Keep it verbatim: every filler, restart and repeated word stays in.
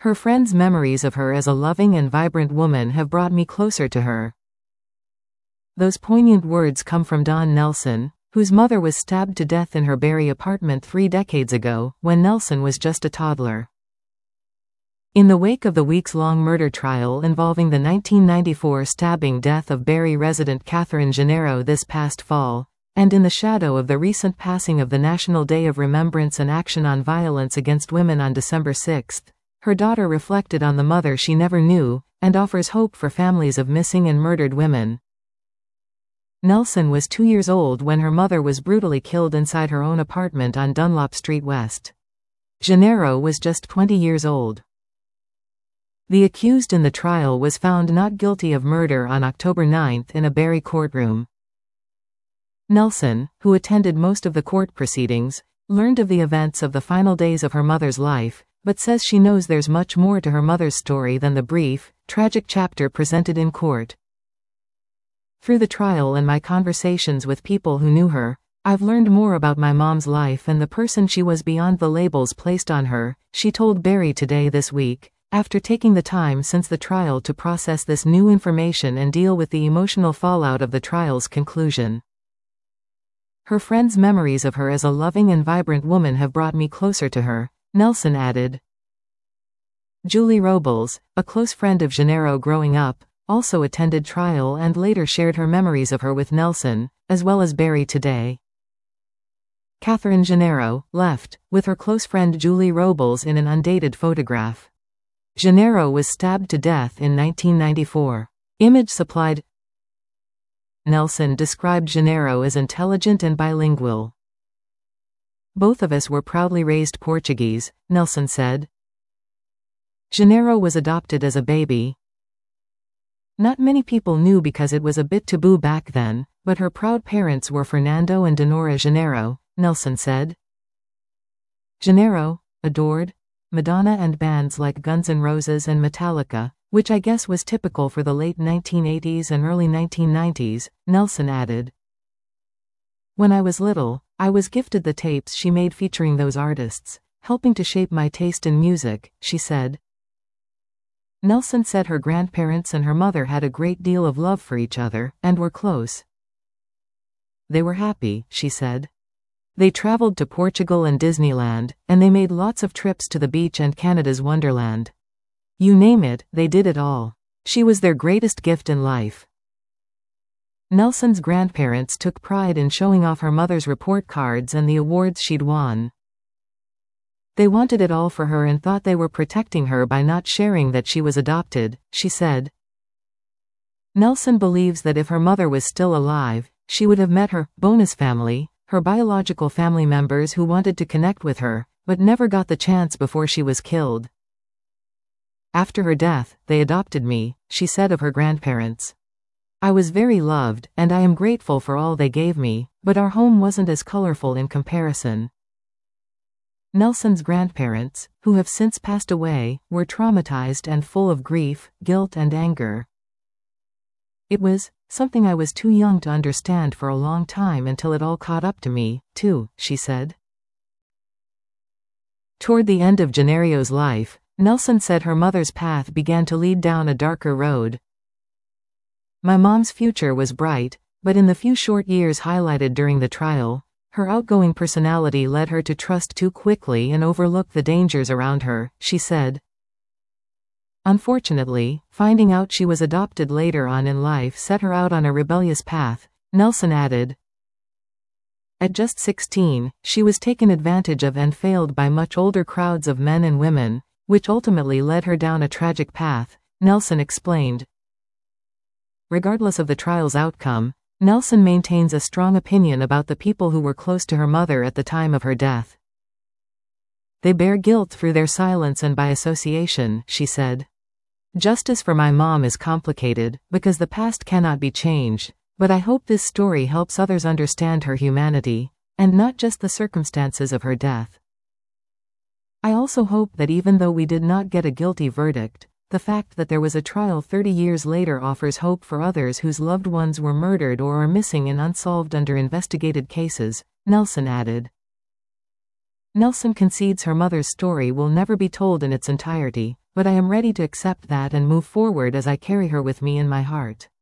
Her friends' memories of her as a loving and vibrant woman have brought me closer to her. Those poignant words come from Dawn Nelson, whose mother was stabbed to death in her Barrie apartment three decades ago, when Nelson was just a toddler. In the wake of the weeks-long murder trial involving the nineteen ninety-four stabbing death of Barrie resident Catherine Gennaro this past fall, and in the shadow of the recent passing of the National Day of Remembrance and Action on Violence Against Women on December sixth, her daughter reflected on the mother she never knew, and offers hope for families of missing and murdered women. Nelson was two years old when her mother was brutally killed inside her own apartment on Dunlop Street West. Gennaro was just twenty years old. The accused in the trial was found not guilty of murder on October ninth in a Barrie courtroom. Nelson, who attended most of the court proceedings, learned of the events of the final days of her mother's life, but says she knows there's much more to her mother's story than the brief, tragic chapter presented in court. Through the trial and my conversations with people who knew her, I've learned more about my mom's life and the person she was beyond the labels placed on her, she told Barrie Today this week, after taking the time since the trial to process this new information and deal with the emotional fallout of the trial's conclusion. Her friends' memories of her as a loving and vibrant woman have brought me closer to her, Nelson added. Julie Robles, a close friend of Gennaro growing up, also attended trial and later shared her memories of her with Nelson, as well as Barrie Today. Catherine Gennaro left with her close friend Julie Robles in an undated photograph. Gennaro was stabbed to death in nineteen ninety-four. Image supplied. Nelson described Gennaro as intelligent and bilingual. Both of us were proudly raised Portuguese, Nelson said. Gennaro was adopted as a baby. Not many people knew because it was a bit taboo back then, but her proud parents were Fernando and Dinora Gennaro, Nelson said. Gennaro adored Madonna and bands like Guns N' Roses and Metallica, which I guess was typical for the late nineteen eighties and early nineteen nineties, Nelson added. When I was little, I was gifted the tapes she made featuring those artists, helping to shape my taste in music, she said. Nelson said her grandparents and her mother had a great deal of love for each other, and were close. They were happy, she said. They traveled to Portugal and Disneyland, and they made lots of trips to the beach and Canada's Wonderland. You name it, they did it all. She was their greatest gift in life. Nelson's grandparents took pride in showing off her mother's report cards and the awards she'd won. They wanted it all for her and thought they were protecting her by not sharing that she was adopted, she said. Nelson believes that if her mother was still alive, she would have met her bonus family, her biological family members who wanted to connect with her, but never got the chance before she was killed. After her death, they adopted me, she said of her grandparents. I was very loved, and I am grateful for all they gave me, but our home wasn't as colorful in comparison. Nelson's grandparents, who have since passed away, were traumatized and full of grief, guilt and anger. It was something I was too young to understand for a long time until it all caught up to me, too, she said. Toward the end of Gennaro's life, Nelson said her mother's path began to lead down a darker road. My mom's future was bright, but in the few short years highlighted during the trial, her outgoing personality led her to trust too quickly and overlook the dangers around her, she said. Unfortunately, finding out she was adopted later on in life set her out on a rebellious path, Nelson added. At just sixteen, she was taken advantage of and failed by much older crowds of men and women, which ultimately led her down a tragic path, Nelson explained. Regardless of the trial's outcome, Nelson maintains a strong opinion about the people who were close to her mother at the time of her death. They bear guilt through their silence and by association, she said. Justice for my mom is complicated, because the past cannot be changed, but I hope this story helps others understand her humanity, and not just the circumstances of her death. I also hope that even though we did not get a guilty verdict, the fact that there was a trial thirty years later offers hope for others whose loved ones were murdered or are missing in unsolved under-investigated cases, Nelson added. Nelson concedes her mother's story will never be told in its entirety, But I am ready to accept that and move forward as I carry her with me in my heart.